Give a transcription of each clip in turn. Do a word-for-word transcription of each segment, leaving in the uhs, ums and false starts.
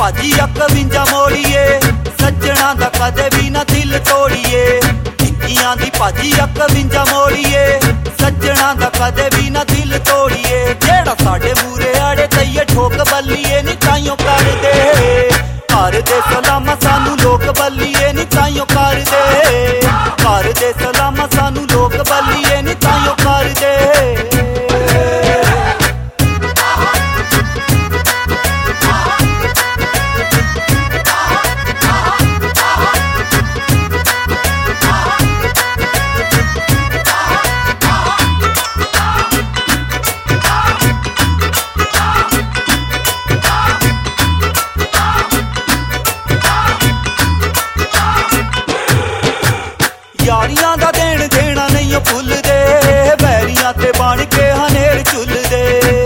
ਭਾਜੀ ਇਕਵੰਜਾ ਮੋੜੀਏ, ਸੱਜਣਾ ਦਾ ਕਦੇ ਵੀ ਨਾ ਦਿਲ ਤੋੜੀਏ। ਇੱਕੀਆਂ ਦੀ ਭਾਜੀ ਇਕਵੰਜਾ ਮੋੜੀਏ, ਸੱਜਣਾ ਦਾ ਕਦੇ ਵੀ ਨਾ ਦਿਲ ਤੋੜੀਏ। ਜਿਹੜਾ ਸਾਡੇ ਮੂਰੇ ਆੜੇ ਤਈਏ ਠੋਕ ਬੱਲੀਏ ਨੀ ਤਾਈਓ ਕਰਦੇ, ਘਰ ਦੇ ਸਲਾਮ ਸਾਨੂੰ ਲੋਕ ਬੱਲੀਏ ਨੀ ਤਾਈਓ ਕਰਦੇ। ਘਰ ਦੇ ਸਲਾਮ ਸਾਨੂੰ ਲੋਕ ਬੱਲੀਏ ਨੀ ਤਾਈਓ ਕਰਦੇ। ਯਾਰੀਆਂ ਦਾ ਦੇਣ ਦੇਣਾ ਨਹੀਂ ਭੁੱਲਦੇ, ਵੈਰੀਆਂ ਤੇ ਬਣ ਕੇ ਹਨੇਰ ਝੁੱਲਦੇ।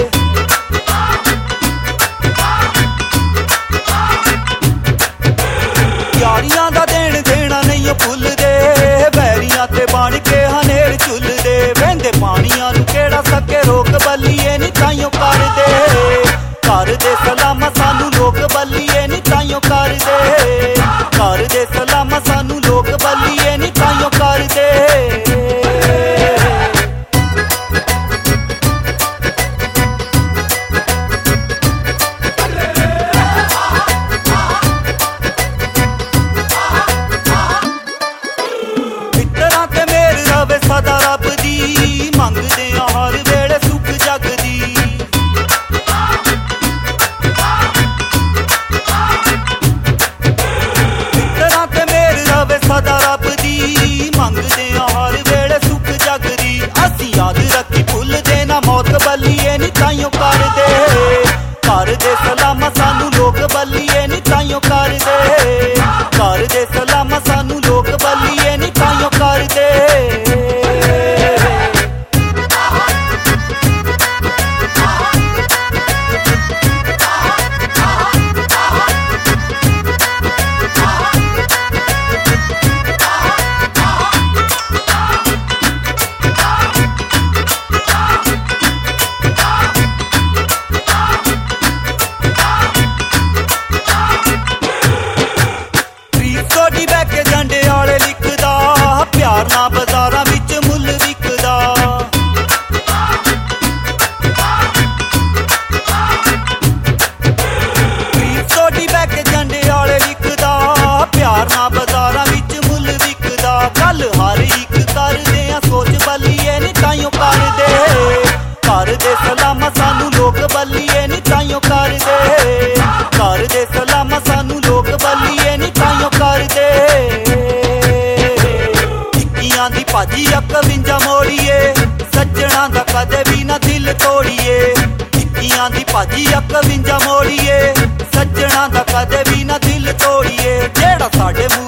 ਯਾਰੀਆਂ ਦਾ ਦੇਣ ਦੇਣਾ ਨਹੀਂ ਭੁੱਲਦੇ, ਵੈਰੀਆਂ ਤੇ ਬਣ ਕੇ ਹਨੇਰ ਝੁੱਲਦੇ। ਵਹਿੰਦੇ ਪਾਣੀਆਂ ਨੂੰ ਕਿਹੜਾ ਸਕੇ ਰੋਕ ਬੱਲੀਏ ਨੀ ਤਾਈਓ ਕਰਦੇ। ਘਰ ਦੇ ਸਲਾਮ ਸਾਨੂੰ ਲੋਕ ਬੱਲੀਏ ਨੀ ਤਾਈਓ ਕਰਦੇ। ਘਰ ਦੇ ਸਲਾਮ ਸਾਨੂੰ ਲੋਕ ਬੱਲੀਏ ਨੀ ਤਾਈਓ ਕਰਦੇ। ਮਿੱਤਰਾਂ ਤੇ ਮੇਰ ਰਵੇ ਸਦਾ ਰੱਬ ਦੀ, ਮੰਗਦੇ ਆ ਹਰ ਵੇਲੇ ਸੁੱਖ ਜਗ ਦੀ। ਮਿੱਤਰਾਂ ਤੇ ਮੇਰ ਰਵੇ ਸਦਾ ਰੱਬ ਦੀ, ਮੰਗਦੇ ਆ ਹਰ ਵੇਲੇ ਸੁੱਖ ਜਗ ਦੀ। ਅਸੀਂ ਯਾਦ ਰੱਖੀ ਭੁੱਲਦੇ ਨਾ ਮੌਤ ਬੱਲੀਏ ਨੀ ਤਾਈਓ ਕਰਦੇ। ਘਰ ਦੇ ਸਲਾਮ ਸਾਨੂੰ ਲੋਕ ਬੱਲੀਏ ਨੀ ਤਾਈਓ ਕਰਦੇ। ਘਰ ਦੇ ਸਲਾਮ ਸਾਨੂੰ ਲੋਕ ਬੱਲੀਏ ਨੀ ਤਾਈਓ ਕਰਦੇ। ਸੋਡੀ ਬਹਿ ਕੇ ਜੰਡੇ ਵਾਲੇ ਲਿਖਦਾ, ਪਿਆਰ ਨਾ ਬਾਜ਼ਾਰਾਂ ਵਿੱਚ ਮੁੱਲ ਵਿਕਦਾ। ਸੋਡੀ ਬਹਿ ਕੇ ਜੰਡੇ ਵਾਲੇ ਲਿਖਦਾ, ਪਿਆਰ ਨਾ ਬਾਜ਼ਾਰਾਂ ਵਿੱਚ ਮੁੱਲ ਵਿਕਦਾ। ਗੱਲ ਹਰ ਇੱਕ ਕਰਦੇ ਆ ਸੋਚ ਬੱਲੀਏ ਨੀ ਤਾਈਓ ਕਰਦੇ। ਘਰ ਦੇ ਸਲਾਮ ਸਾਨੂੰ ਲੋਕ ਬੱਲੀਏ ਨੀ ਤਾਈਓ ਕਰਦੇ। ਘਰ ਦੇ ਸਲਾਮ ਸਾਨੂੰ ਲੋਕ ਬੱਲੀਏ ਨੀ ਤਾਈਓ ਕਰਦੇ। ਇੱਕੀਆਂ ਦੀ ਭਾਜੀ ਇਕਵੰਜਾ ਮੋੜੀਏ, ਸੱਜਣਾ ਦਾ ਕਦੇ ਵੀ ਨਾ ਦਿਲ ਤੋੜੀਏ। ਇੱਕੀਆਂ ਦੀ ਭਾਜੀ ਇਕਵੰਜਾ ਮੋੜੀਏ, ਸੱਜਣਾ ਦਾ ਕਦੇ ਵੀ ਨਾ ਦਿਲ ਤੋੜੀਏ। ਜਿਹੜਾ ਸਾਡੇ